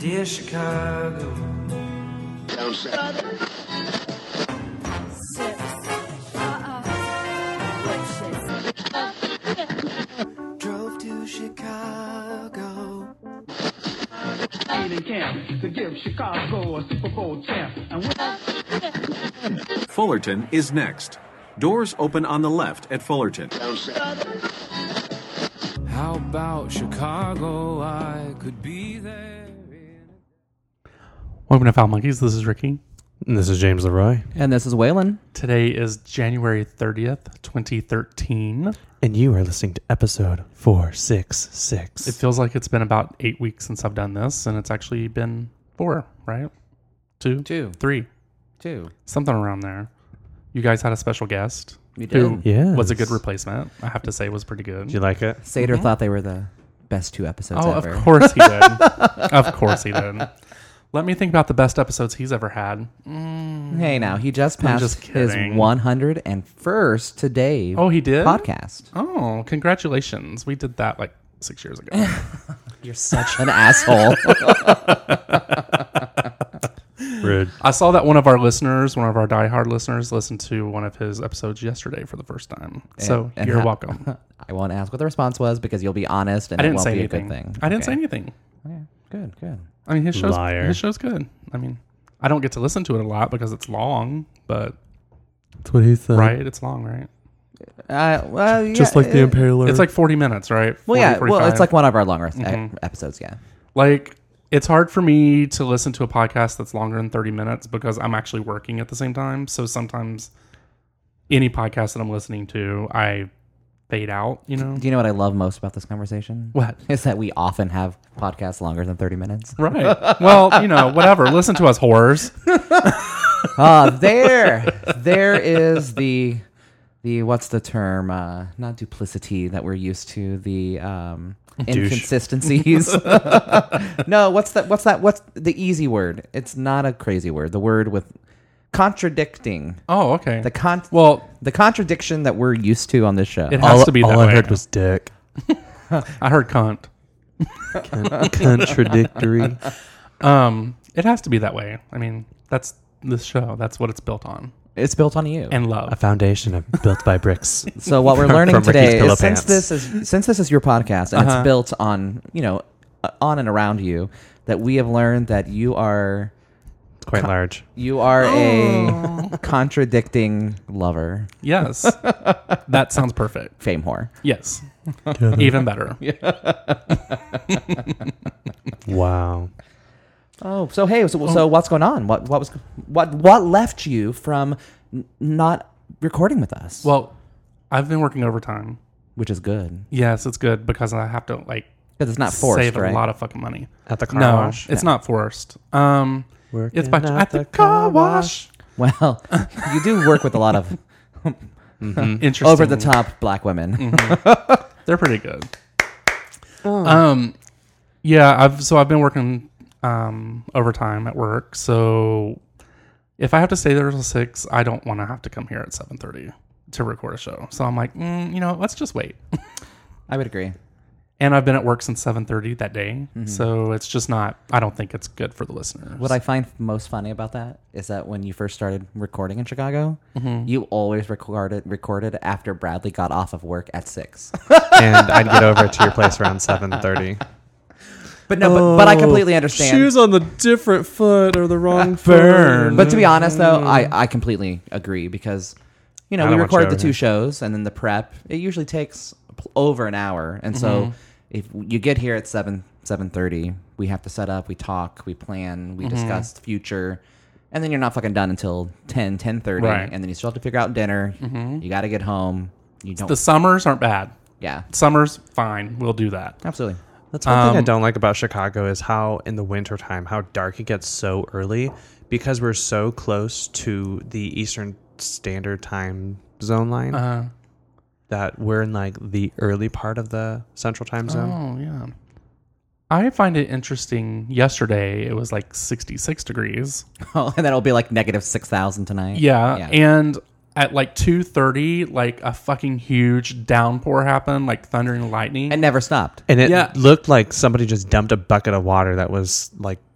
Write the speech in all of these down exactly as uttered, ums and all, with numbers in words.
Dear Chicago. Drove to Chicago. In camp to give Chicago a Super Bowl champ. And Fullerton is next. Doors open on the left at Fullerton. How about Chicago? I could be there. Welcome to Foul Monkeys. This is Ricky. And this is James Leroy. And this is Waylon. Today is January thirtieth, twenty thirteen. And you are listening to episode four sixty-six. It feels like it's been about eight weeks since I've done this, and it's actually been four, right? Two? Two. Three. Two. Something around there. You guys had a special guest. We did. Who Yes. was a good replacement. I have to say was pretty good. Did you like it? Sater Mhm. thought they were the best two episodes Oh, ever. of course he did. Of course he did. Let me think about the best episodes he's ever had. Mm. Hey, now, he just I'm passed just his kidding. one hundred first today Oh, he did? podcast. Oh, congratulations. We did that like six years ago. You're such an asshole. Rude. I saw that one of our listeners, one of our diehard listeners, listened to one of his episodes yesterday for the first time. So And- and you're how- welcome. I won't ask what the response was because you'll be honest and I it didn't won't say be anything. a good thing. I didn't say Okay. anything. Okay. Good, good. I mean, his show's Liar. his show's good. I mean, I don't get to listen to it a lot because it's long, but That's what he said. right, it's long, right? Uh, well, yeah, Just like the uh, Impaler. It's like forty minutes, right? Well, forty, yeah. Well, forty-five. it's like one of our longer e- Mhm. episodes, yeah. Like, it's hard for me to listen to a podcast that's longer than thirty minutes because I'm actually working at the same time. So sometimes any podcast that I'm listening to, I fade out, you know? Do you know what I love most about this conversation? What? Is that we often have podcasts longer than thirty minutes. Right. Well, you know, whatever. Listen to us whores. Ah, there, there is the, the what's the term? Uh, not duplicity that we're used to. The um, inconsistencies. No, what's that? What's that? What's the easy word? It's not a crazy word. The word with contradicting. Oh, okay. The con. Well, the contradiction that we're used to on this show. it has all, to be that all way. I heard was dick. I heard cunt. Con- contradictory. Um, it has to be that way. I mean, that's this show. That's what it's built on. It's built on you. And A love. foundation of, built by bricks. So what we're learning From Ricky's today Pillow is since Pants. this is since this is your podcast and Uh-huh. it's built on, you know, uh, on and around you, that we have learned that you are It's quite large. you are Oh. a contradicting lover, Yes. That sounds perfect. fame whore. Yes. Even better. Wow. Oh, so hey, so, so what's going on? What what was what what left you from n- not recording with us? Well, I've been working overtime. which is good Yes, it's good because I have to like because it's not forced, save right? a lot of fucking money. At the car no, wash. it's not forced. Um, Working it's by at the car wash. Well, you do work with a lot of Interesting. over the top black women. They're pretty good. Um, yeah, I've so I've been working um overtime at work. So if I have to stay there till six, I don't want to have to come here at seven thirty to record a show. So I'm like, mm, you know, let's just wait. I would agree. And I've been at work since seven thirty that day, so it's just not. I don't think it's good for the listeners. What I find most funny about that is that when you first started recording in Chicago, you always recorded recorded after Bradley got off of work at six. And I'd get over to your place around seven thirty. But no, but, but I completely understand. Shoes on the different foot or the wrong Burn. But to be honest, though, I, I completely agree because, you know, I we don't want record you the over two here. shows and then the prep. It usually takes pl- over an hour, and so if you get here at seven seven thirty, we have to set up, we talk, we plan, we discuss the future, and then you're not fucking done until ten ten thirty, Right. and then you still have to figure out dinner. You got to get home. You don't. the summers aren't bad. yeah, Summers fine. We'll do that. absolutely. That's one thing I Um, don't like about Chicago is how in the wintertime, how dark it gets so early because we're so close to the Eastern Standard Time zone line Uh, that we're in like the early part of the Central Time zone. oh yeah. I find it interesting. Yesterday it was like sixty-six degrees. Oh, and then it'll be like negative six thousand tonight. Yeah, Yeah. and at like two thirty, like a fucking huge downpour happened, like thunder and lightning. It never stopped. And it Yeah. looked like somebody just dumped a bucket of water that was like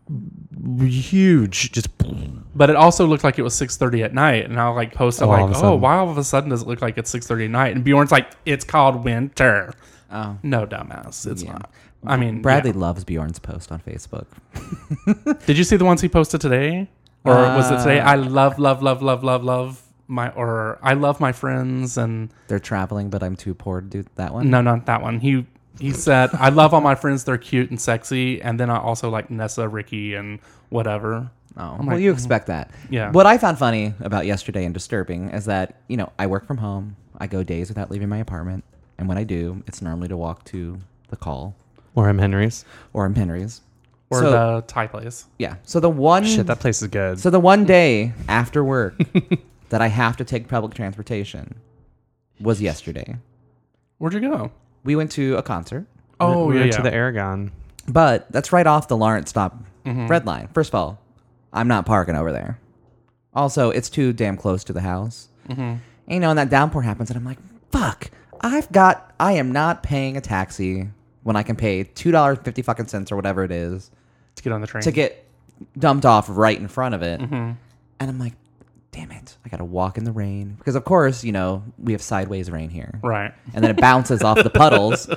huge, just But it also looked like it was six thirty at night, and I'll like post it Oh, all like, of a oh, sudden. why all of a sudden does it look like it's six thirty at night? And Bjorn's like, it's called winter. Oh, No, dumbass, it's Yeah. not. I mean, Bradley yeah. loves Bjorn's post on Facebook. Did you see the ones he posted today, or was it today? Uh, I love, love, love, love, love, love my, or I love my friends, and They're traveling, but I'm too poor to do that one. no, not that one. He he said, I love all my friends. They're cute and sexy, and then I also like Nessa, Ricky, and whatever. Oh, I'm well, like, you mm. expect that. Yeah. What I found funny about yesterday and disturbing is that, you know, I work from home. I go days without leaving my apartment. And when I do, it's normally to walk to the call or M. Henry's. or in Henry's. Or So- the Thai place. Yeah. So the one Shit, that place is good. so the one day after work that I have to take public transportation was yesterday. Where'd you go? We went to a concert, Oh, we yeah, went yeah. to the Aragon. but that's right off the Lawrence stop Mm-hmm. red line. First of all, I'm not parking over there. Also, it's too damn close to the house. Mm-hmm. And, you know, and that downpour happens, and I'm like, fuck, I've got, I am not paying a taxi when I can pay two dollars and fifty fucking cents or whatever it is To get on the train. to get dumped off right in front of it. Mm-hmm. And I'm like, damn it, I got to walk in the rain. Because, of course, you know, we have sideways rain here. Right. And then it bounces off the puddles.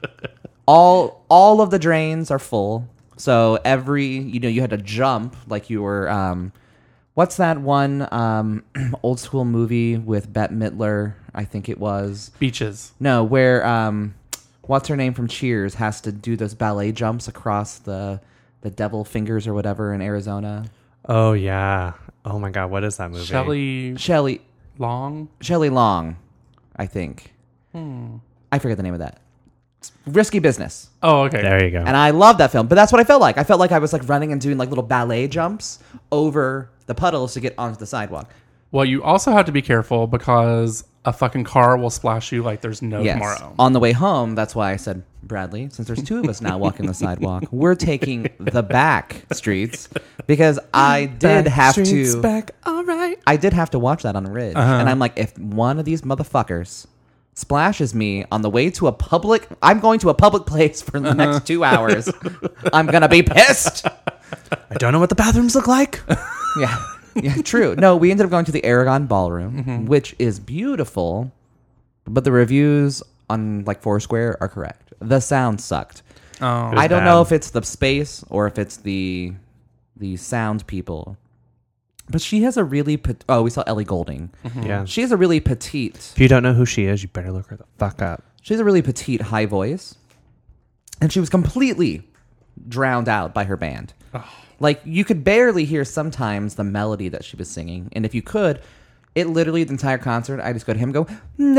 All all of the drains are full. So every, you know, you had to jump like you were, um, what's that one um, old school movie with Bette Midler? I think it was. Beaches. No, where, um, what's her name from Cheers has to do those ballet jumps across the, the devil fingers or whatever in Arizona. Oh yeah. Oh my god, what is that movie? Shelley Shelley, Long. Shelley Long, I think. I forget the name of that. Risky Business. Oh, okay. There you go. And I love that film, but that's what I felt like. I felt like I was like running and doing like little ballet jumps over the puddles to get onto the sidewalk. Well, you also have to be careful because a fucking car will splash you like there's no Yes. tomorrow. On the way home, that's why I said, Bradley, since there's two of us now walking the sidewalk, we're taking the back streets because I did have to. back. All right. I did have to watch that on the ridge, Uh-huh. and I'm like, if one of these motherfuckers splashes me on the way to a public, I'm going to a public place for the next two hours. I'm gonna be pissed. I don't know what the bathrooms look like. Yeah, yeah, true. No, we ended up going to the Aragon Ballroom, Mm-hmm. which is beautiful, but the reviews on like Foursquare are correct. The sound sucked. Oh. I don't bad. know if it's the space or if it's the the sound people. But she has a really pet- oh, we saw Ellie Goulding. Yeah. She has a really petite. If you don't know who she is, you better look her the fuck up. She has a really petite, high voice, and she was completely drowned out by her band. Like you could barely hear sometimes the melody that she was singing, and if you could, it literally the entire concert, I just go to him, go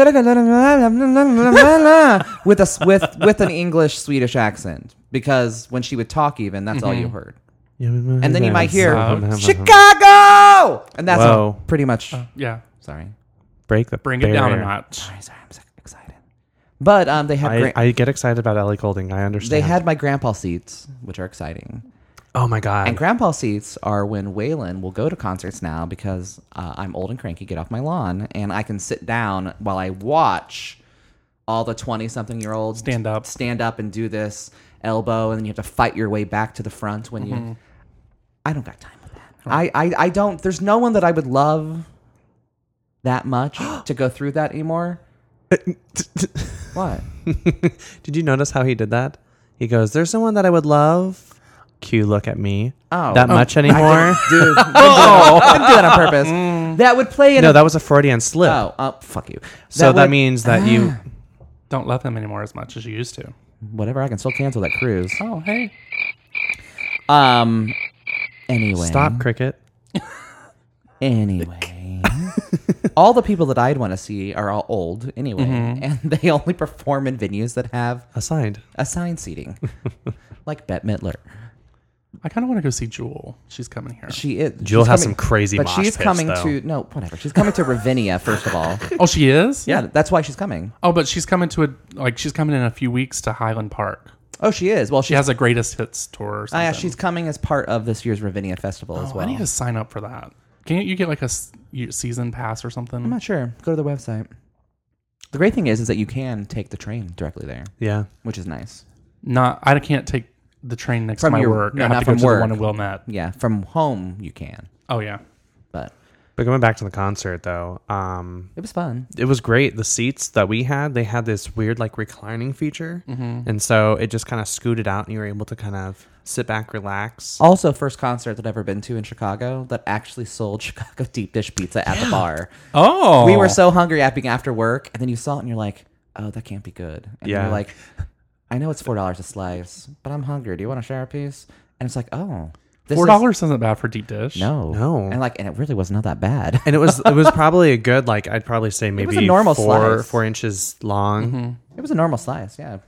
with a with with an English Swedish accent because when she would talk, even that's all you heard. And then you might hear Chicago, and that's all, Whoa. pretty much. Yeah. Sorry, Break the Bring it down a barrier. notch. sorry, sorry, I'm so excited. But um, they had I, gra- I get excited about Ellie Goulding. I understand. they had my grandpa seats, which are exciting. Oh my god. And grandpa seats are when Waylon will go to concerts now because uh, I'm old and cranky, get off my lawn, and I can sit down while I watch all the twenty-something-year-olds Stand up. stand up and do this elbow, and then you have to fight your way back to the front when Mm-hmm. you... I don't got time for that. I, I, I don't... There's no one that I would love that much to go through that anymore. What? Did you notice how he did that? He goes, "There's someone that I would love." Cue, look at me. Oh. that Oh. much anymore? Dude, didn't do that- didn't do that on purpose. That would play in No, a... that was a Freudian slip. Oh, oh, fuck you. so that would- means that you. Don't love him anymore as much as you used to. Whatever, I can still cancel that cruise. Oh, hey. Um. Anyway. Stop, cricket. Anyway. all the people that I'd want to see are all old anyway, and they only perform in venues that have Assigned. assigned seating, like Bette Midler. I kind of want to go see Jewel. She's coming here. She is. Jewel she's has coming- some crazy but mosh she's pits, coming though. to no, whatever. She's coming to Ravinia first of all. Oh, she is? Yeah, that's why she's coming. Oh, but she's coming to a like she's coming in a few weeks to Highland Park. Oh, she is. Well, She she has a greatest hits tour. Or Oh, something. yeah, she's coming as part of this year's Ravinia Festival as Oh, well. I need to sign up for that. Can't you get like a s- you- season pass or something? I'm not sure. Go to the website. The great thing is, is that you can take the train directly there, Yeah. which is nice. Not. I can't take the train next From to my your- work. no, I have not to go from to work. the one in Wilmette. Yeah, from home you can, Oh yeah. but But going back to the concert though, um, it was fun. it was great. The seats that we had, they had this weird like reclining feature, Mm-hmm. and so it just kind of scooted out, and you were able to kind of sit back, relax. Also, first concert that I've ever been to in Chicago that actually sold Chicago deep dish pizza at the bar. Oh, We were so hungry at being after work, and then you saw it and you're like, oh, that can't be good. And Yeah. you're like, I know it's four dollars a slice, but I'm hungry. Do you want to share a piece? And it's like, oh, this four is- dollars isn't bad for deep dish. No, No. and like, and it really was not that bad. And it was it was probably a good like I'd probably say maybe was a normal four slice. four inches long. Mm-hmm. It was a normal slice, yeah.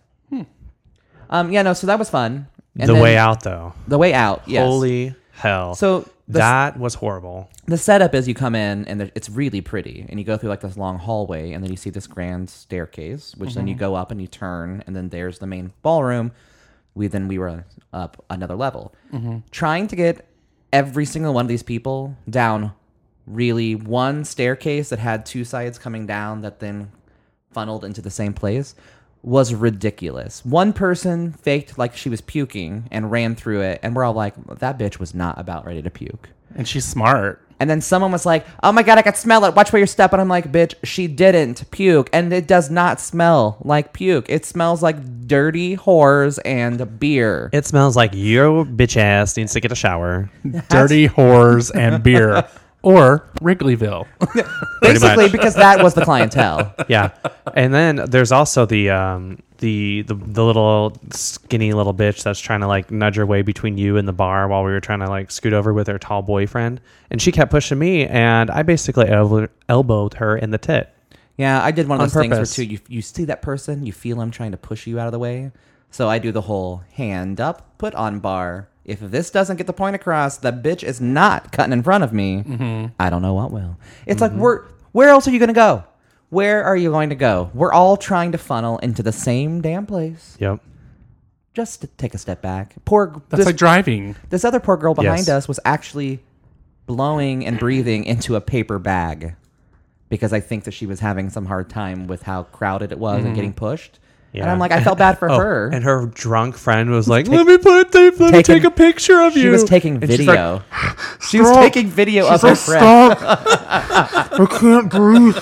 Um, yeah, no, so that was fun. And The then way out though, the way out, yes. holy hell! So the, that was horrible. the setup is you come in and there- it's really pretty, and you go through like this long hallway, and then you see this grand staircase, which then you go up and you turn, and then there's the main ballroom. We then we were up another level, trying to get every single one of these people down really one staircase that had two sides coming down that then funneled into the same place was ridiculous. One person faked like she was puking and ran through it, and we're all like, that bitch was not about ready to puke. And she's smart. And then someone was like, oh my God, I can smell it. Watch where you're stepping. I'm like, bitch, she didn't puke. And it does not smell like puke. It smells like dirty whores and beer. It smells like your bitch ass needs to get a shower. Dirty whores and beer. Or Wrigleyville. Basically, much. because that was the clientele. Yeah, and then there's also the um the, the the little skinny little bitch that's trying to like nudge her way between you and the bar while we were trying to like scoot over with her tall boyfriend, and she kept pushing me, and I basically elbowed, elbowed her in the tit. Yeah, I did one of On those things where purpose. too, you, you see that person, you feel them trying to push you out of the way. So I do the whole hand up, put on bar. If this doesn't get the point across, the bitch is not cutting in front of me. Mm-hmm. I don't know what will. It's like, where, where else are you going to go? Where are you going to go? We're all trying to funnel into the same damn place. Yep. Just to take a step back. Poor That's this, like driving. this other poor girl behind Yes. us was actually blowing and breathing into a paper bag because I think that she was having some hard time with how crowded it was and getting pushed. And Yeah. I'm like, I felt bad for Oh, her. and her drunk friend was like, "Let me put, let me taking- take a picture of she you." was taking And she's like, video. she was taking video of her friend. I can't breathe.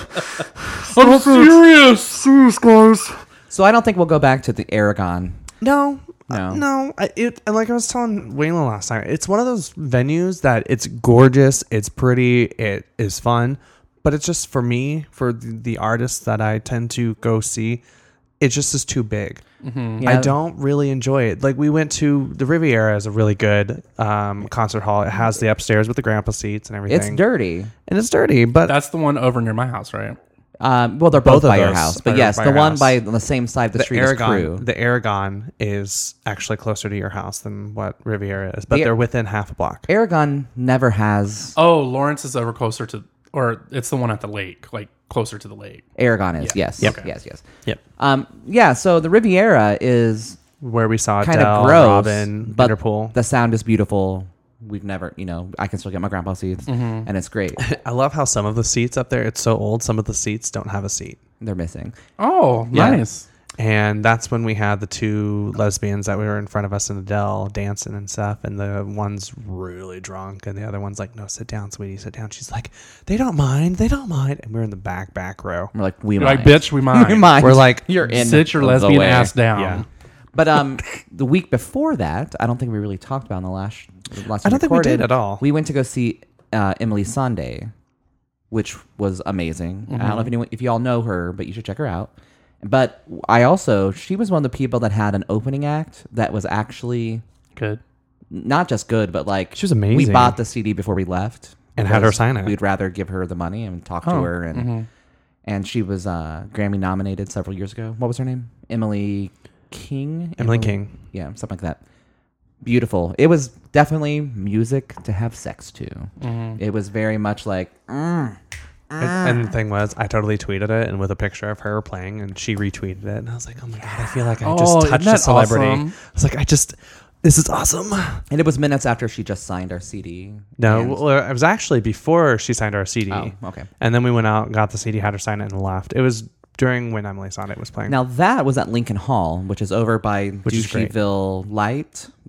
I'm serious. Serious, guys. So I don't think we'll go back to the Aragon. No, No. uh, no. I, it and like I was telling Waylon last time, it's one of those venues that it's gorgeous, it's pretty, it is fun, but it's just for me, for the, the artists that I tend to go see, it just is too big. Yeah. I don't really enjoy it. Like we went to the Riviera is a really good um, concert hall. It has the upstairs with the grandpa seats and everything. It's dirty. and it's dirty, but That's the one over near my house, right? Um, well, they're both, Both of by your those house, but are yes, by the your one house. by on the same side of the, the street Aragon, is Crew. the Aragon is actually closer to your house than what Riviera is, but The- they're within half a block. Aragon never has. Oh, Lawrence is over closer to, or it's the one at the lake, like closer to the lake. Aragon is yes, Yep. yes, yes. Yep. Um, yeah. So the Riviera is Where we saw kind Adele, of gross, Robin, but Interpol. the sound is beautiful. We've never, you know, I can still get my grandpa seats, Mm-hmm. and it's great. I love how some of the seats up there, it's so old, some of the seats don't have a seat. They're missing. Oh, Yeah. nice. And that's when we had the two lesbians that we were in front of us and Adele dancing and stuff. And the one's really drunk. And the other one's like, no, sit down, sweetie, sit down. She's like, they don't mind. They don't mind. And we're in the back, back row. We're like, we You're mind. like, bitch, we mind. we mind. We're like, you're in. Sit your the lesbian way. ass down. Yeah. But um, the week before that, I don't think we really talked about in the last. the last I time don't think we recorded, did at all. We went to go see uh, Emily Sunday, which was amazing. I don't know if anyone, if you all know her, but you should check her out. But I also, she was one of the people that had an opening act that was actually Good. not just good, but like She was amazing. We bought the C D before we left And had her because sign it. We'd rather give her the money and talk to Oh, her, and and she was uh, Grammy nominated several years ago. What was her name? Emily King. Emily King. Yeah, something like that. Beautiful. It was definitely music to have sex to. It was very much like. Mm, And, and the thing was, I totally tweeted it and with a picture of her playing, and she retweeted it. And I was like, oh my God, I feel like I Oh, just isn't touched that a celebrity. awesome? I was like, I just, this is awesome. and it was minutes after she just signed our C D. No, And- well, it was actually before she signed our C D. Oh, okay. And then we went out, got the C D, had her sign it, and left. It was during when Emily Sonnet was playing. Now that was at Lincoln Hall, which is over by Which is great. Doucheyville Light,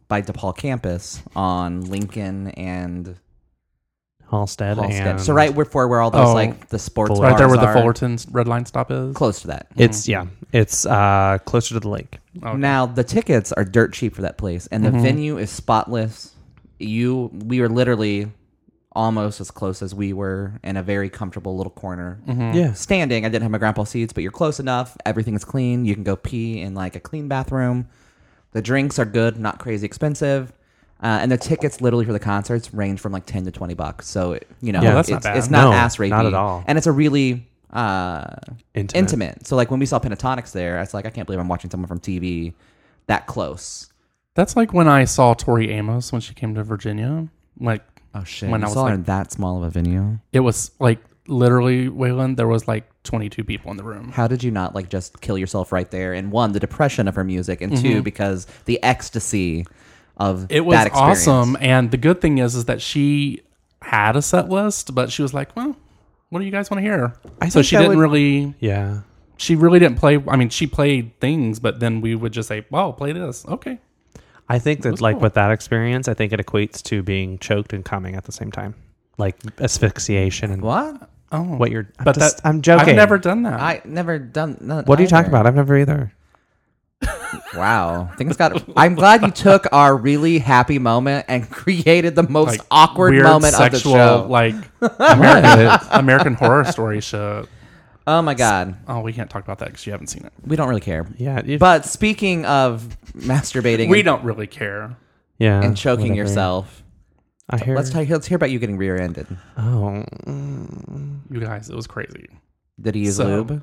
by DePaul campus on Lincoln and Halstead, Halstead. and So right before where all those Oh. like the sports Fuller. bars Right there where the are, Fullerton's red line stop is. close to that. it's yeah, it's uh, closer to the lake. Okay. Now the tickets are dirt cheap for that place, and the venue is spotless. You, we were literally almost as close as we were in a very comfortable little corner. Yeah, Standing, I didn't have my grandpa seats, but you're close enough. Everything is clean. You can go pee in like a clean bathroom. The drinks are good, not crazy expensive. Uh, and the tickets literally for the concerts range from like ten to twenty bucks. So, it, you know, Yeah, that's it's, not bad. it's not No, ass rapey. not at all. And it's a really uh, Intimate. intimate. So, like when we saw Pentatonics there, it's like, I can't believe I'm watching someone from T V that close. That's like when I saw Tori Amos when she came to Virginia. Like, Oh, shit. When you I was saw her like- in that small of a venue. it was like literally, Waylon, there was like twenty-two people in the room. How did you not like just kill yourself right there? And one, the depression of her music, and two, because the ecstasy of It was that experience. awesome. And the good thing is, is that she had a set list, but she was like, well, what do you guys want to hear? I so think she that didn't would- really, yeah. she really didn't play. I mean, she played things, but then we would just say, well, play this. Okay. I think that was like cool. with that experience, I think it equates to being choked and coming at the same time, like asphyxiation and What? Oh, what you're. I'm but just, that I'm joking. I've never done that. I never done. None What are you talking either. about? I've never either. Wow, things got. I'm glad you took our really happy moment and created the most Like, awkward weird moment of the sexual, show. like American, American Horror Story shit. Oh my god, Oh, we can't talk about that because you haven't seen it. we don't really care. Yeah, if- But speaking of masturbating We and, don't really care. yeah, and choking whatever. yourself, I hear. let's talk, let's hear about you getting rear-ended. Oh, You guys, it was crazy. Did he use So- lube?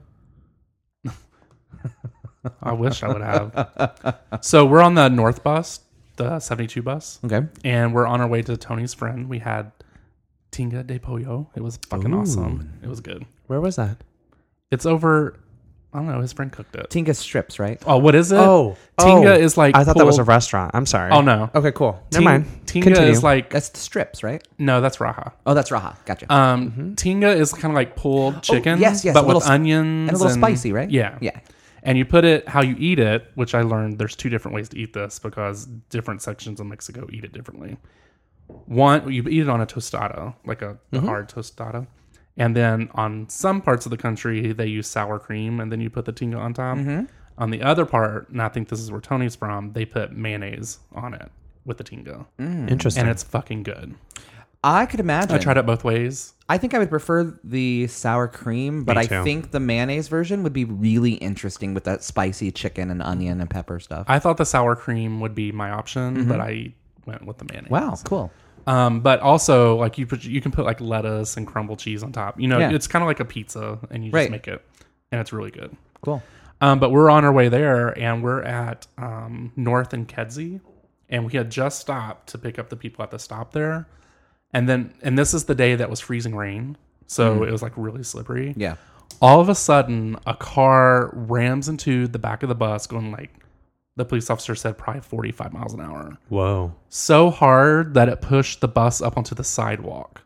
I wish I would have. So we're on the North bus, the seventy-two bus, Okay. and we're on our way to Tony's friend. We had Tinga de Pollo. It was fucking Ooh. awesome. It was good. where was that? It's over. I don't know. His friend cooked it. Tinga strips, right? Oh, what is it? Oh, Tinga oh. is like I thought that was a pulled- restaurant. I'm sorry. Oh no. Okay, cool. Never Ting- mind. Tinga Continue. is like That's the strips, right? no, that's Raha. Oh, that's Raha. Gotcha. Um, Tinga is kind of like pulled chicken, Oh, yes, yes, but a with little- onions and a little spicy, right? Yeah, Yeah. And you put it how you eat it, which I learned there's two different ways to eat this because different sections of Mexico eat it differently. One, you eat it on a tostada, like a, a Mm-hmm. hard tostada, and then on some parts of the country they use sour cream, and then you put the tinga on top. Mm-hmm. On the other part, and I think this is where Tony's from, they put mayonnaise on it with the tinga, Interesting. and it's fucking good. I could imagine. I tried it both ways. I think I would prefer the sour cream, but Me I too. think the mayonnaise version would be really interesting with that spicy chicken and onion and pepper stuff. I thought the sour cream would be my option, but I went with the mayonnaise. Mm-hmm. Wow, cool. Um, but also, like you put, you can put like lettuce and crumbled cheese on top. You know, Yeah. it's kind of like a pizza, and you just Right. make it, and it's really good. Cool. Um, but we're on our way there, and we're at um, North and Kedzie, and we had just stopped to pick up the people at the stop there, and then and this is the day that was freezing rain, so it was like really slippery. Yeah. All of a sudden, a car rams into the back of the bus, going like the police officer said probably forty-five miles an hour. Whoa. So hard that it pushed the bus up onto the sidewalk.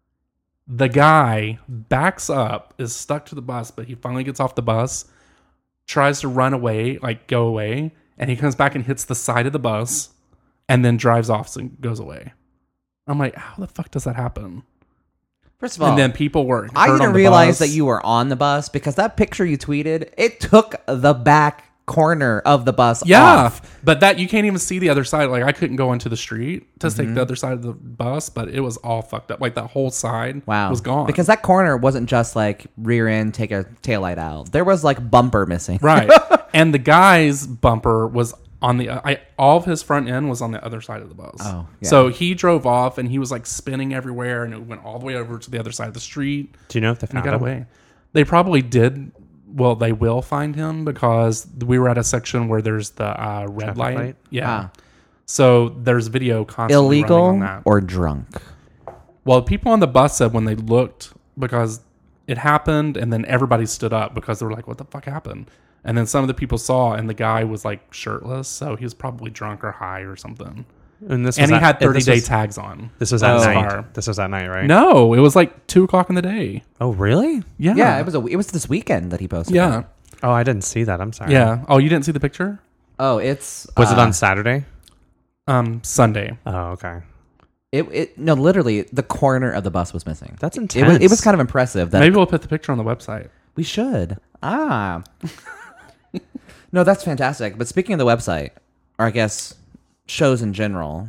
The guy backs up, is stuck to the bus, but he finally gets off the bus, tries to run away, like go away, and he comes back and hits the side of the bus and then drives off and goes away. I'm like, how the fuck does that happen? First of all, And then people were I hurt didn't on the realize bus. that you were on the bus because that picture you tweeted, it took the back corner of the bus Yeah, off. but that you can't even see the other side. Like I couldn't go into the street to Mm-hmm. take the other side of the bus, but it was all fucked up. Like that whole side Wow. was gone. Because that corner wasn't just like rear end, take a taillight out. There was like bumper missing. right, and the guy's bumper was on the. I all of his front end was on the other side of the bus. Oh, yeah. So he drove off and he was like spinning everywhere, and it went all the way over to the other side of the street. Do you know if they And he found got him? away. They probably did. Well, they will find him because we were at a section where there's the uh, red Traffic light. light? Yeah. Ah. So there's video constantly running Illegal on that. or drunk? Well, people on the bus said when they looked, because it happened, and then everybody stood up because they were like, what the fuck happened? And then some of the people saw, and the guy was like shirtless, so he was probably drunk or high or something. And this And was he at- had this thirty day was- tags on. This was at Oh. night. Car. This was at night, right? No, it was like two o'clock in the day. Oh, really? Yeah. Yeah, it was a it was this weekend that he posted. Yeah. it. Oh, I didn't see that. I'm sorry. Yeah. Oh, you didn't see the picture? Oh, it's Was it uh, on Saturday? Um, Sunday. Oh, okay. It, it no, literally, the corner of the bus was missing. That's It was, intense. it was kind of impressive. That Maybe we'll put the picture on the website. we should. Ah. No, that's fantastic. But speaking of the website, or I guess shows in general,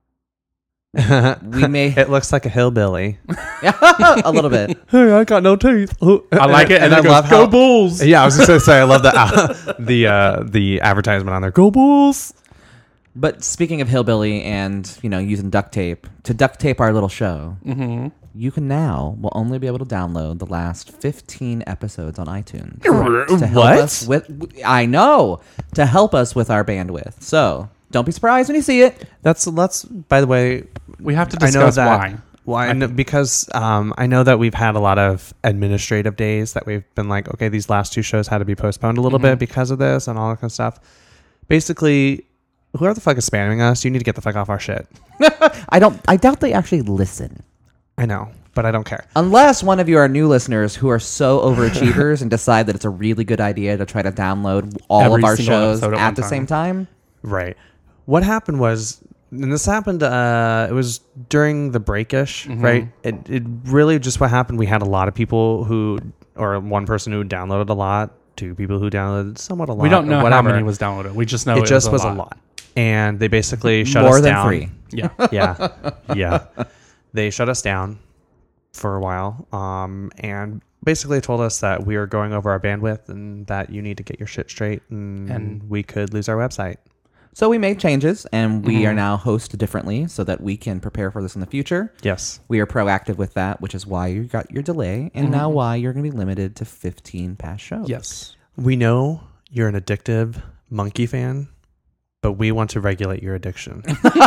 we may It looks like a hillbilly. a little bit. Hey, I got no teeth. I like it, and, I then it love goes, Go how- Bulls! Yeah, I was just gonna say I love the uh, the uh, the advertisement on there. Go Bulls! But speaking of hillbilly and, you know, using duct tape to duct tape our little show, Mm-hmm. you can now will only be able to download the last fifteen episodes on iTunes. To help What? us with I know, to help us with our bandwidth. So, don't be surprised when you see it. That's that's. By the way, We have to I know discuss that. why. Why? No, because um, I know that we've had a lot of administrative days that we've been like, okay, these last two shows had to be postponed a little Mm-hmm. bit because of this and all that kind of stuff. Basically, whoever the fuck is spamming us, you need to get the fuck off our shit. I don't I doubt they actually listen. I know, but I don't care. Unless one of you are new listeners who are so overachievers and decide that it's a really good idea to try to download all Every of our single shows episode at at one the time. same time. Right. What happened was, and this happened, uh, it was during the breakish, Mm-hmm. right? It, it really just what happened. We had a lot of people who, or one person who downloaded a lot, two people who downloaded somewhat a lot. We don't know or how whatever. many was downloaded. We just know It it, just was, was a lot. And they basically shut More us than down. three. Yeah. Yeah. Yeah. They shut us down for a while. Um, and basically told us that we are going over our bandwidth and that you need to get your shit straight and, And- we could lose our website. So we made changes and we Mm-hmm. are now hosted differently so that we can prepare for this in the future. Yes. We are proactive with that, which is why you got your delay and now why you're going to be limited to fifteen past shows. Yes. We know you're an addictive monkey fan, but we want to regulate your addiction.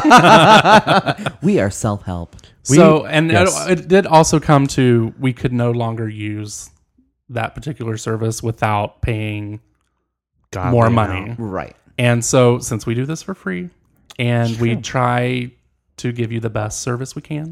We are self-help. We- so, and yes. it, it did also come to we could no longer use that particular service without paying God, more the money. amount. Right. And so, since we do this for free and we True. try to give you the best service we can,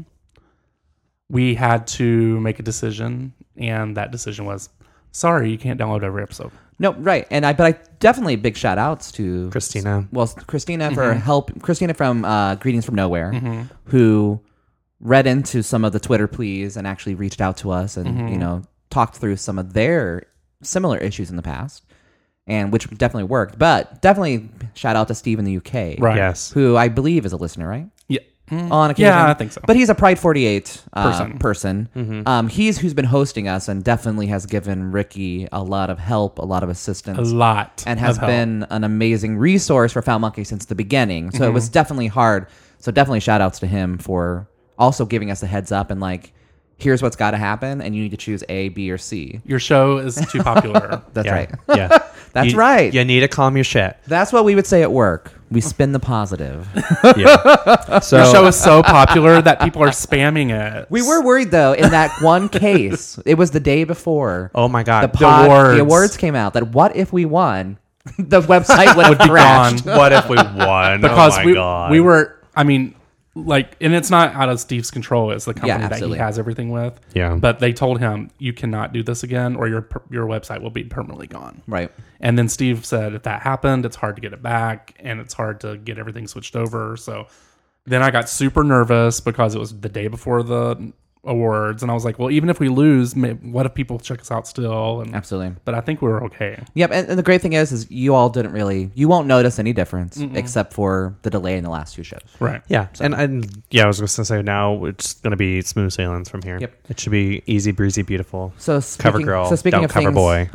we had to make a decision. And that decision was sorry, you can't download every episode. No, right. And I, but I definitely big shout outs to Christina. Well, Christina for help. Christina from uh, Greetings from Nowhere, who read into some of the Twitter pleas and actually reached out to us and you know talked through some of their similar issues in the past, and which definitely worked. But definitely shout out to Steve in the U K, Right. Yes. who I believe is a listener, right? Yeah. On occasion, Yeah, I think so. But he's a Pride forty-eight uh, Person. person. Um, he's who's been hosting us and definitely has given Ricky a lot of help, a lot of assistance, A lot. and has of help. been an amazing resource for Foul Monkey since the beginning. So it Mm-hmm. was definitely hard. So definitely shout outs to him for also giving us a heads up and like, here's what's got to happen, and you need to choose A, B, or C. Your show is too popular. That's Yeah. right. Yeah. That's You- right. You need to calm your shit. That's what we would say at work. We spin the positive. Yeah. So Your show is so popular that people are spamming it. We were worried though in that one case. It was the day before. oh my God. the, pod, awards. the awards came out. That what if we won? The website would have be crashed. gone. what if we won? because oh my we God. we were. I mean, like, and it's not out of Steve's control. It's the company that he absolutely. has everything with. Yeah. But they told him you cannot do this again, or your per- your website will be permanently gone. Right. And then Steve said if that happened, it's hard to get it back, and it's hard to get everything switched over. So then I got super nervous because it was the day before the awards, and I was like, well, even if we lose, may- what if people check us out still? And Absolutely. But I think we were okay. Yep, and, and the great thing is, is you all didn't really, you won't notice any difference except for the delay in the last two shows. Right. Yeah, and, and yeah, I was just gonna say now it's gonna be smooth sailings from here. Yep. It should be easy breezy, beautiful. So speaking, Cover girl, so speaking don't of cover things, boy.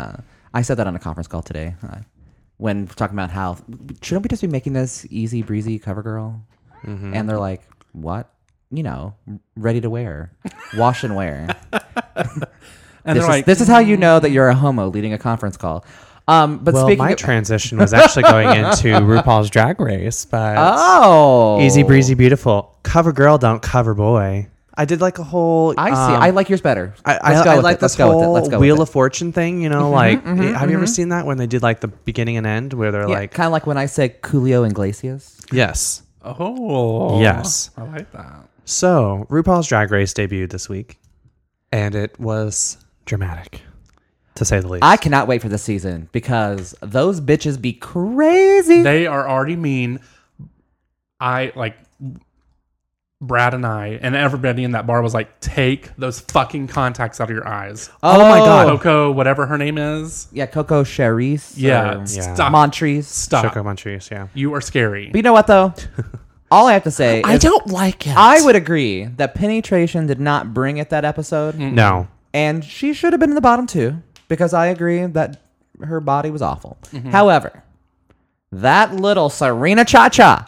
I said that on a conference call today uh, when we're talking about how shouldn't we just be making this easy breezy cover girl? Mm-hmm. And they're like, what? You know, ready to wear, wash and wear. And this, they're is, like, this is how you know that you're a homo leading a conference call. Um, but Well, speaking my of, transition was actually going into RuPaul's Drag Race, but oh, easy breezy, beautiful. Cover girl, don't cover boy. I did like a whole. I see. um, I like yours better. I, I, Let's go I with like it. Let's this go with it. whole Let's go Wheel with of it. Fortune thing. You know, like have you ever seen that when they did like the beginning and end, where they're Yeah, like, kind of like when I said Coolio Iglesias. yes. oh, Yes. I like that. So RuPaul's Drag Race debuted this week, and it was dramatic, to say the least. I cannot wait for this season because those bitches be crazy. They are already mean. I like Brad and I and everybody in that bar was like, take those fucking contacts out of your eyes. Oh, my God. Coco, whatever her name is. Yeah, Coco Charisse. Yeah, or Yeah. stop. Montrese. Stop. Choco Montrese, yeah. You are scary. But you know what, though? All I have to say I is don't like it. I would agree that Penetration did not bring it that episode. No. And she should have been in the bottom two because I agree that her body was awful. Mm-hmm. However, that little Serena Cha-Cha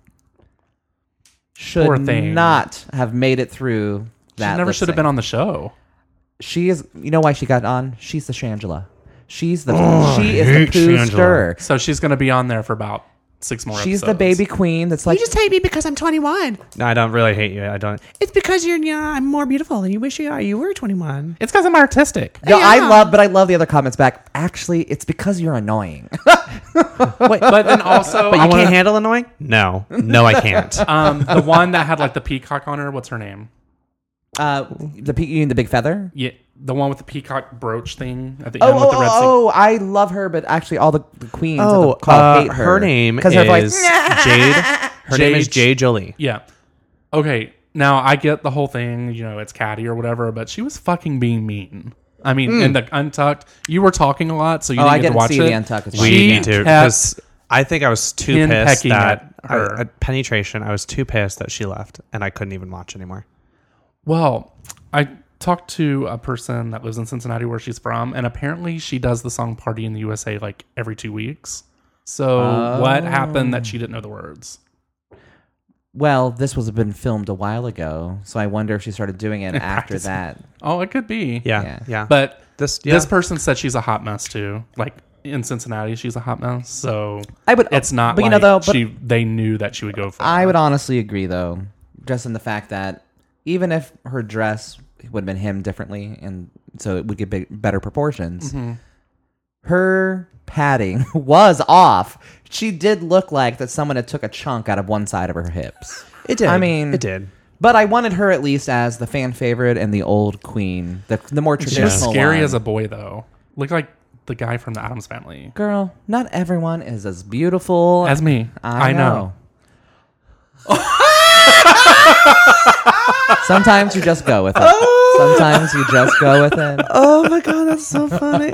Poor should thing. not have made it through She that. never lip should have sync. been on the show. She is. You know why she got on? She's the Shangela. She's the. Oh, she is the poo stirrer. So she's going to be on there for about six more She's episodes. the baby queen. That's like. You just hate me because I'm twenty-one. No, I don't really hate you. I don't. It's because you're yeah, I'm more beautiful than you wish you are. You were twenty-one. It's because I'm artistic. No, I Yeah. love, but I love the other comments back. Actually, it's because you're annoying. Wait, but then also, But I you wanna- can't handle annoying? No. No, I can't. um, the one that had like the peacock on her. What's her name? uh, the pe- you mean the big feather? Yeah, the one with the peacock brooch thing at the Oh, end with oh, the red oh, oh, I love her, but actually, all the, the queens of Oh, the call uh, hate her. her name is 'Cause her voice- Jade. Her name is Jade- Jade Jolie. Yeah. Okay. Now I get the whole thing. You know, it's catty or whatever, but she was fucking being mean. I mean, in the Untucked, you were talking a lot, so you Oh, didn't I get to didn't watch see it. the Untucked as well. We She need to kept- because I think I was too pissed Henpecking that at her. I- at Penetration. I was too pissed that she left, and I couldn't even watch anymore. Well, I talked to a person that lives in Cincinnati where she's from, and apparently she does the song Party in the U S A like every two weeks. So what happened that she didn't know the words? Well, this was been filmed a while ago, so I wonder if she started doing it after Practicing. that. Oh, it could be. Yeah, Yeah. yeah. But this, yeah. this person said she's a hot mess too. Like in Cincinnati, she's a hot mess. So I would. it's not but like you know though. But she they knew that she would go for I her. would honestly agree though, just in the fact that even if her dress would have been hemmed differently, and so it would get big, better proportions, Mm-hmm. her padding was off. She did look like that someone had took a chunk out of one side of her hips. it did. I mean, it did. But I wanted her at least as the fan favorite and the old queen, the the more She traditional. was scary one. as a boy though. Looked like the guy from the Addams Family. girl. Not everyone is as beautiful As me. I, I know. know. Sometimes you just go with it. Sometimes you just go with it. Oh my god, that's so funny.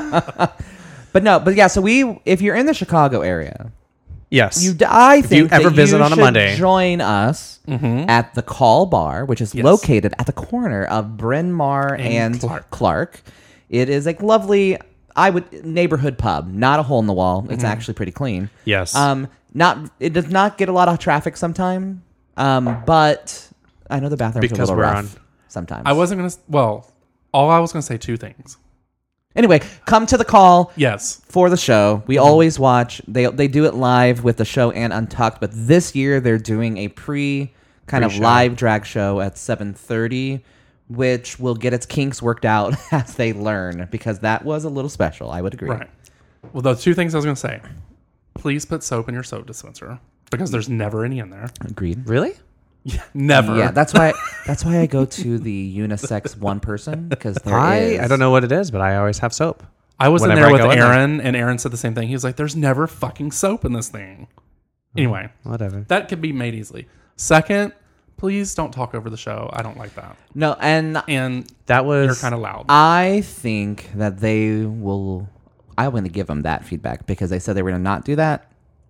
But no, but yeah. So we, if you're in the Chicago area, Yes. you, d- I think you ever that visit you on a should Monday. join us at the Call Bar, which is Yes. located at the corner of Bryn Mawr and, And Clark. Clark. It is a lovely, I would neighborhood pub, not a hole in the wall. It's actually pretty clean. Yes. Um, not it does not get a lot of traffic sometime. Um, but I know the bathrooms Because are a little we're rough on- sometimes. I wasn't gonna. s- Well, all I was gonna say two things. Anyway, come to the call. Yes. For the show. We always watch. They they do it live with the show and Untucked, but this year they're doing a pre kind of Pre-show. live drag show at seven thirty, which will get its kinks worked out as they learn, because that was a little special. I would agree. Right. Well, the two things I was gonna say. Please put soap in your soap dispenser because there's never any in there. Agreed. really? Never. Yeah, that's why that's why I go to the unisex one person, because there I is- I don't know what it is, but I always have soap. I was in Whenever there I with go in there. Aaron, and Aaron said the same thing. He was like, "There's never fucking soap in this thing." Anyway, Whatever. that could be made easily. Second, please don't talk over the show. I don't like that. No, and And That was you're kind of loud. I think that they will. I'm going to give them that feedback because they said they were going to not do that,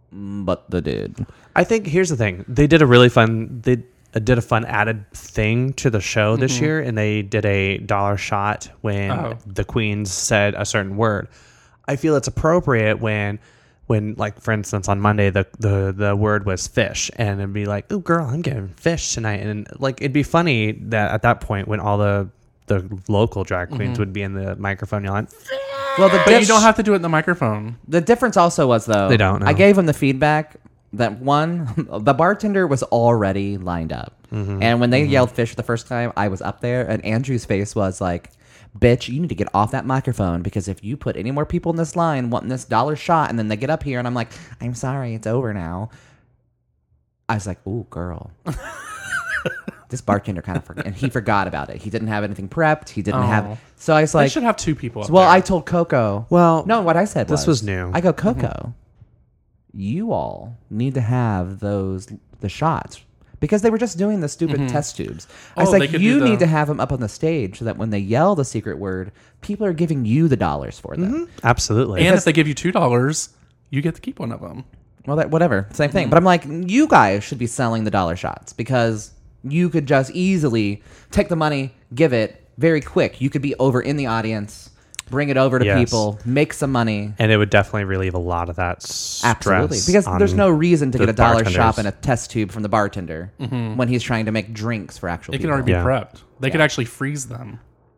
but they did. I think here's the thing. They did a really fun they uh, did a fun added thing to the show this year, and they did a dollar shot when Oh. the queens said a certain word. I feel it's appropriate when when like for instance on Monday the the, the word was fish, and it'd be like, "Oh girl, I'm getting fish tonight." And like it'd be funny that at that point when all the the local drag queens would be in the microphone yelling, Well, the but diff- you don't have to do it in the microphone. The difference also was though They don't, no. I gave them the feedback that one, the bartender was already lined up, Mm-hmm. and when they yelled fish the first time, I was up there, and Andrew's face was like, "Bitch, you need to get off that microphone, because if you put any more people in this line wanting this dollar shot, and then they get up here, and I'm like, I'm sorry, it's over now." I was like, "Ooh, girl." This bartender kind of forgot, and he forgot about it. He didn't have anything prepped. He didn't Oh. have. So I was They like, should have two people. Up well, there. I told Coco. Well, No, what I said this was, was new. I go, Coco, you all need to have those the shots because they were just doing the stupid test tubes. I was Oh, they like, could you do the- need to have them up on the stage so that when they yell the secret word, people are giving you the dollars for them. Absolutely. And if they give you two dollars, you get to keep one of them. Well, that whatever, same thing. But I'm like, you guys should be selling the dollar shots because you could just easily take the money, give it very quick. You could be over in the audience, bring it over to Yes. people, make some money. And it would definitely relieve a lot of that stress. Absolutely, because on there's no reason to the get a dollar bartenders. shop and a test tube from the bartender when he's trying to make drinks for actual It can people. already be Yeah. prepped. They could actually freeze them.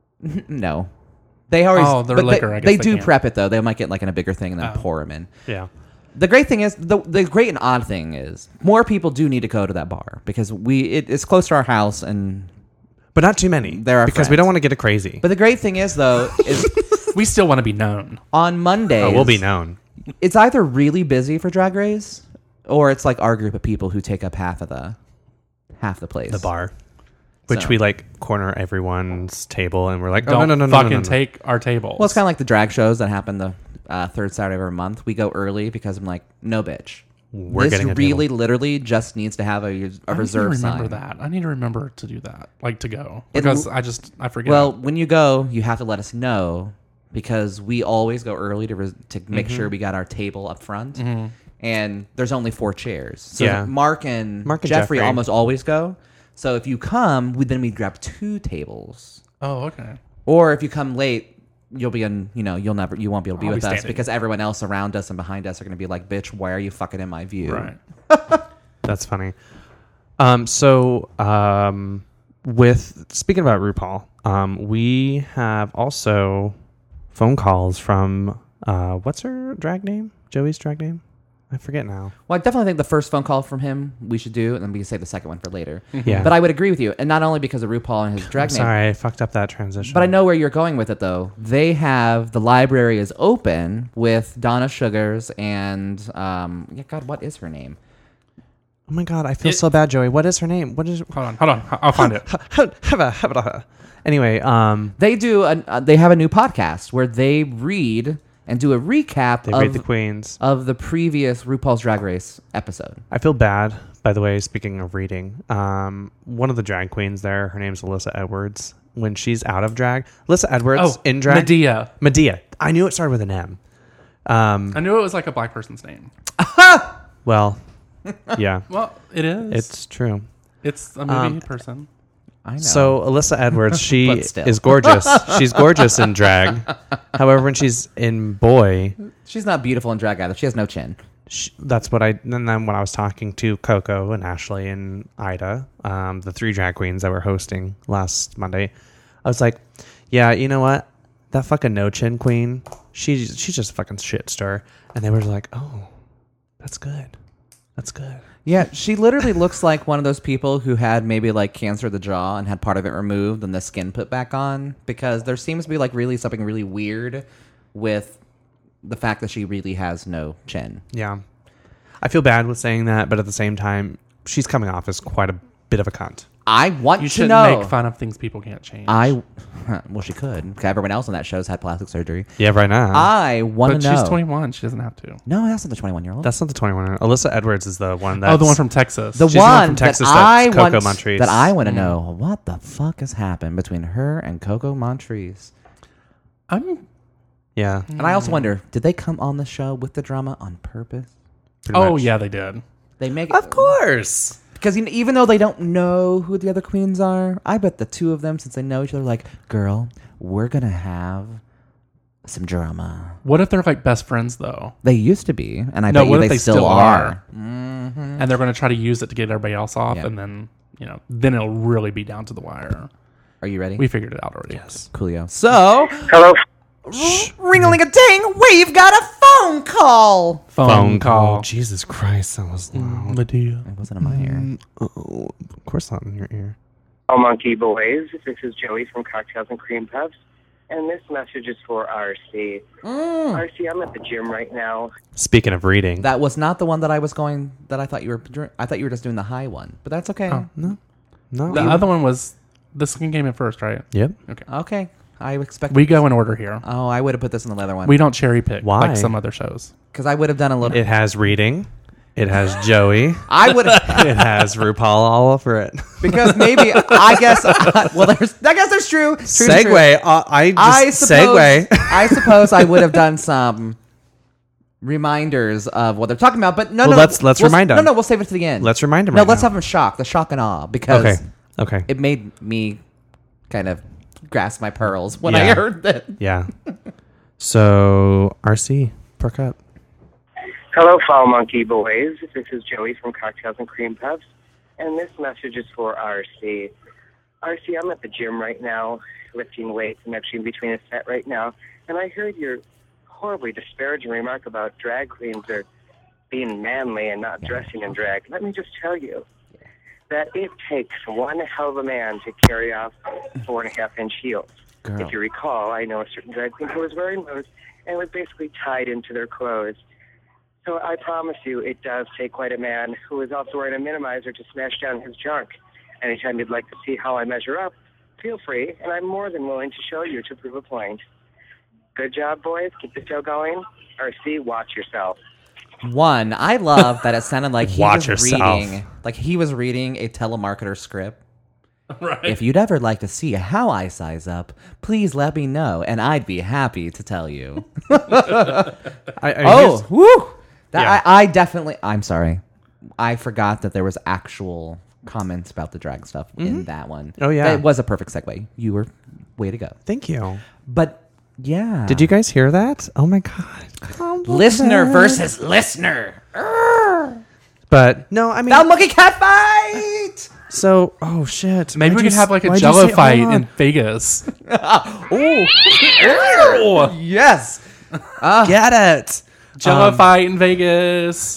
No. They always Oh, they're but liquor, They, I guess they they do can't. prep it though. They might get like in a bigger thing and then Oh. pour them in. Yeah. The great thing is the the great and odd thing is more people do need to go to that bar because we it, it's close to our house and But not too many. They're our because we friends. don't want to get it crazy. but the great thing is though is We still want to be known. on Mondays oh, we'll be known. it's either really busy for Drag Race or it's like our group of people who take up half of the half the place. The bar. Which So- we like corner everyone's table and we're like, oh, Don't no, no, no, no, fucking no, no, no. take our tables. Well, it's kind of like the drag shows that happen the uh, third Saturday of every month. We go early because I'm like, no, bitch. We're this getting a really, table. literally just needs to have a, a I need to reserve remember sign. that. I need to remember to do that, like to go, It- because I just I forget. Well, when you go, you have to let us know because we always go early to res- to make Mm-hmm. sure we got our table up front. And there's only four chairs. So Yeah. Mark and Mark and Jeffrey, Jeffrey. almost always go. So if you come, we, then we grab two tables. oh, okay. Or if you come late, you'll be in, you know, you'll never, you won't be able to be I'll be with us standing. because everyone else around us and behind us are going to be like, bitch, why are you fucking in my view? Right. That's funny. Um, so, um, with speaking about RuPaul, um, we have also phone calls from uh, what's her drag name? Joey's drag name? I forget now. Well, I definitely think the first phone call from him we should do, and then we can save the second one for later. Yeah. But I would agree with you, and not only because of RuPaul and his drag name, Sorry, I fucked up that transition. but I know where you're going with it, though. They have the library is open with Donna Sugars and um, yeah, God, what is her name? Oh my god, I feel It- so bad, Joey. What is her name? What is? Hold on, hold on. I'll find it. Anyway, um, They do. A, uh, they have a new podcast where they read and do a recap they of read the queens. of the previous RuPaul's Drag Race episode. I feel bad, by the way, speaking of reading. Um, one of the drag queens there, her name's Alyssa Edwards. When she's out of drag, Alyssa Edwards Oh, in drag. Medea. Medea. I knew it started with an M. Um, I knew it was like a black person's name. well, yeah, Well, it is. it's true. it's a movie um, person. I know. So Alyssa Edwards, she But still. is gorgeous. She's gorgeous in drag. However, when she's in boy, she's not beautiful in drag either. She has no chin. she, that's what I. And then when I was talking to Coco and Ashley and Ida, um, the three drag queens that were hosting last Monday, I was like, "Yeah, you know what? That fucking no chin queen, she's she's just a fucking shit stir." And they were like, "Oh, that's good. That's good." Yeah, she literally looks like one of those people who had maybe like cancer of the jaw and had part of it removed and the skin put back on because there seems to be like really something really weird with the fact that she really has no chin. Yeah, I feel bad with saying that, but at the same time, she's coming off as quite a bit of a cunt. I want You to shouldn't know. make fun of things people can't change. I well, she could. 'Cause everyone else on that show's had plastic surgery. Yeah, right now. I want but to know. she's twenty-one. She doesn't have to. No, that's not the twenty-one year old. That's not the twenty-one. Alyssa Edwards is the one that. Oh, the one from Texas. The She's the one one from that Texas I that's Coco want Montrese. that I want to know what the fuck has happened between her and Coco Montrese. I'm. Yeah. And I also wonder, did they come on the show with the drama on purpose? pretty Oh much. yeah, they did. They make Of course. because you know, even though they don't know who the other queens are, I bet the two of them, since they know each other, are like, girl, we're gonna have some drama. What if they're like best friends though? They used to be, and I No, bet you what they, if they still, still are. are? And they're going to try to use it to get everybody else off, Yeah. and then you know, then it'll really be down to the wire. Are you ready? We figured it out already. Yes. Coolio. So, Hello. ring-a-ling-a-ding, we've got a phone call. Phone, Phone call. call. Jesus Christ, that was loud. Medea. It wasn't in my ear. Oh, of course not in your ear. Oh, Monkey Boys. This is Joey from Cocktails and Cream Puffs. And this message is for R C. R C, I'm at the gym right now. Speaking of reading, That was not the one that I was going. That I thought you were. I thought you were just doing the high one, but that's okay. Oh. no, no. The other one was this one came in first, right? Yep. Okay. Okay, I expect. We go in order here. Oh, I would have put this in the leather one. We don't cherry pick Why? like some other shows. Because I would have done a little. It has reading. It has Joey. I would It has RuPaul all over it. because maybe I guess uh, well there's I guess there's true, true Segue. true. Uh, I just I suppose segue. I suppose I would have done some reminders of what they're talking about, but no, Well, no. let's- let's we'll, remind No, them. no, we'll save it to the end. Let's remind them No, right let's now. have them shock, the shock and awe, because Okay. Okay. it made me kind of grasp my pearls when Yeah. I heard that. Yeah. So R C, perk up. Hello, Foul Monkey Boys. This is Joey from Cocktails and Cream Puffs, and this message is for R C. R C, I'm at the gym right now, lifting weights. I'm actually in between a set right now, and I heard your horribly disparaging remark about drag queens are being manly and not dressing in drag. Let me just tell you that it takes one hell of a man to carry off four and a half inch heels. Girl. If you recall, I know a certain drag queen who was wearing those and was basically tied into their clothes. So I promise you, it does take quite a man who is also wearing a minimizer to smash down his junk. Anytime you'd like to see how I measure up, feel free, and I'm more than willing to show you to prove a point. Good job, boys. Keep the show going. R C, watch yourself. One, I love that it sounded like he Watch was yourself. reading like he was reading a telemarketer script. Right. If you'd ever like to see how I size up, please let me know, and I'd be happy to tell you. I, I, Oh, here's- woo! That, Yeah. I, I definitely. I'm sorry. I forgot that there was actual comments about the drag stuff in that one. Oh, yeah. It was a perfect segue. You were way to go. Thank you. But yeah, Did you guys hear that? Oh my god. listener versus listener? But no, I mean, Foul monkey cat fight. so oh shit. Maybe Why'd we you could have s- like a why'd you Jello say- fight hold on. in Vegas. Oh, yes. Get it. Jello Um, fight in Vegas.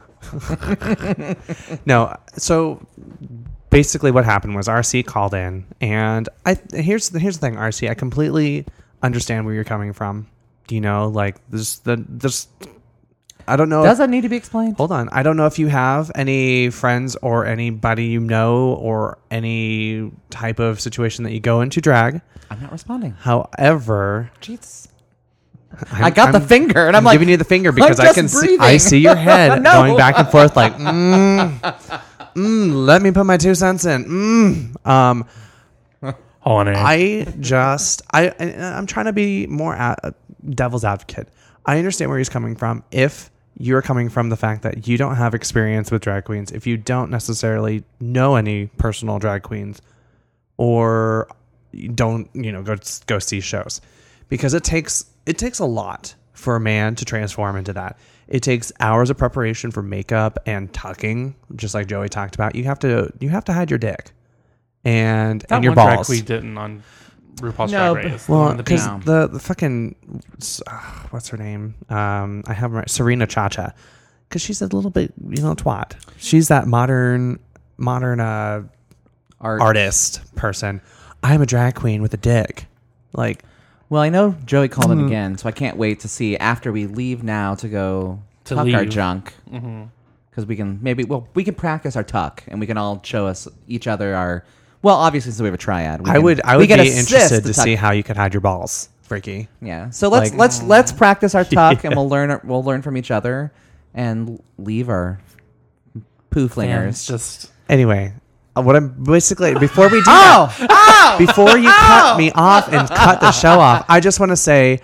No, so basically what happened was R C called in, and I here's the here's the thing, R C, I completely understand where you're coming from. You know, like this the this I don't know. Does if, that need to be explained? hold on, I don't know if you have any friends or anybody you know or any type of situation that you go into drag. I'm not responding. However, Jeez. I'm- I got the I'm- finger, and I'm, I'm like, giving you the finger because I just can see, breathing. I see your head No. going back and forth like, mm, mm, let me put my two cents in. Mm. Um, Honey. I just, I, I, I'm trying to be more a, devil's advocate. I understand where he's coming from. If you're coming from the fact that you don't have experience with drag queens, if you don't necessarily know any personal drag queens, or you don't, you know, go go see shows, because it takes it takes a lot for a man to transform into that. It takes hours of preparation for makeup and tucking, just like Joey talked about. You have to you have to hide your dick and that and your one balls. drag we didn't on RuPaul's No, Drag but- Race. the Well, one in the because beginning. the, the fucking uh, what's her name? Um, I have her right, Serena Chacha, because she's a little bit, you know, twat. She's that modern modern uh, Art. artist person. I'm a drag queen with a dick. Like, Well, I know Joey called Mm. it again, so I can't wait to see after we leave now to go To tuck our leave. Mm-hmm. junk. Because we can maybe, well, we can practice our tuck, and we can all show us each other our. Well, obviously, since we have a triad, we I can- would I we would can be assist interested the to tuck. see how you could hide your balls, Freaky. Yeah, so let's Like- let's let's practice our tuck, and we'll learn we'll learn from each other, and leave our poo Fans flingers. just Anyway, uh, what I'm basically before we do Oh! that, before you cut me off and cut the show off, I just want to say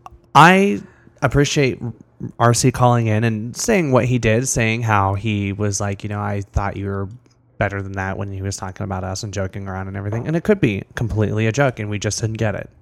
I appreciate R C calling in and saying what he did, saying how he was like, you know, I thought you were better than that when he was talking about us and joking around and everything, and it could be completely a joke, and we just didn't get it.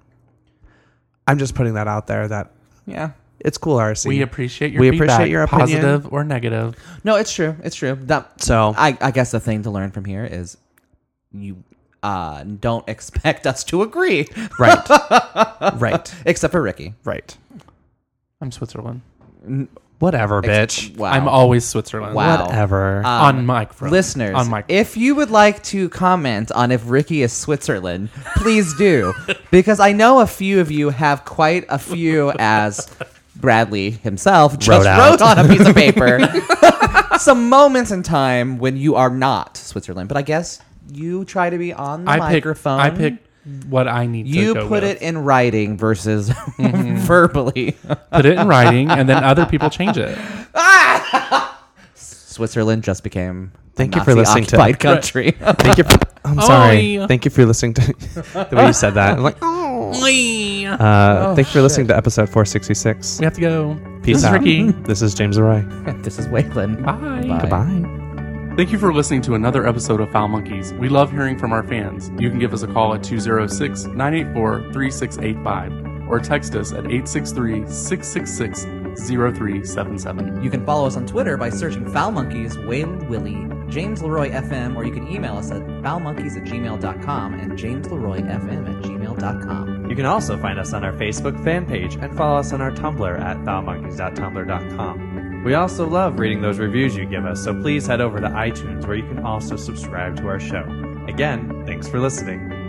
I'm just putting that out there that Yeah. it's cool, R C. we appreciate your We feedback, appreciate your opinion. positive or negative. No, it's true. It's true. That, So- I, I guess the thing to learn from here is you uh, don't expect us to agree, right, right, except for Ricky. right. I'm Switzerland. Whatever, bitch. Wow. I'm always Switzerland. Wow. Whatever. Um, on mic, front. Listeners, on mic. if you would like to comment on if Ricky is Switzerland, please do. Because I know a few of you have quite a few, as Bradley himself just Wrote out. wrote on a piece of paper, some moments in time when you are not Switzerland. But I guess you try to be on the I pick. microphone. I pick what I need. You to go put with. it in writing versus verbally. Put it in writing, and then other people change it. Switzerland just became Thank a you for listening to Nazi-occupied country. Thank you. For, I'm sorry. Oi. Thank you for listening to the way you said that. I'm like, oh. Uh, thank you for listening to episode four sixty-six. We have to go. Peace this out. Is Ricky. This is James Leroy. This is Waylon. Bye. Bye. Goodbye. Thank you for listening to another episode of Foul Monkeys. We love hearing from our fans. You can give us a call at two oh six, nine eight four, three six eight five or text us at eight six three, six six six, zero three seven seven. You can follow us on Twitter by searching Foul Monkeys, Waylon Willie, James Leroy F M, or you can email us at foulmonkeys at gmail dot com and jamesleroyfm at gmail dot com. You can also find us on our Facebook fan page and follow us on our Tumblr at foul monkeys dot tumblr dot com. We also love reading those reviews you give us, so please head over to iTunes where you can also subscribe to our show. Again, thanks for listening.